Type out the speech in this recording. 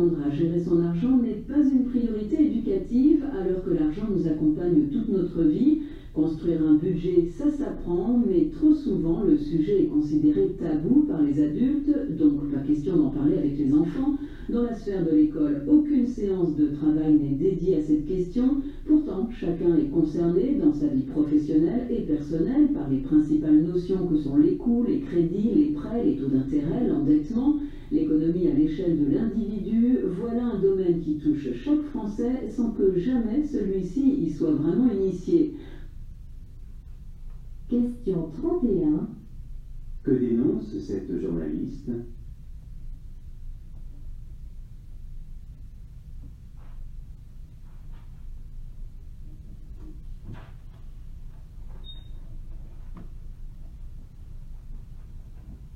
Apprendre à gérer son argent n'est pas une priorité éducative alors que l'argent nous accompagne toute notre vie. Construire un budget, ça s'apprend, mais trop souvent le sujet est considéré tabou par les adultes, donc pas question d'en parler avec les enfants. Dans la sphère de l'école, aucune séance de travail n'est dédiée à cette question. Pourtant, chacun est concerné dans sa vie professionnelle et personnelle par les principales notions que sont les coûts, les crédits, les prêts, les taux d'intérêt, l'endettement. L'économie à l'échelle de l'individu, voilà un domaine qui touche chaque Français sans que jamais celui-ci y soit vraiment initié. Question 31. Que dénonce cette journaliste ?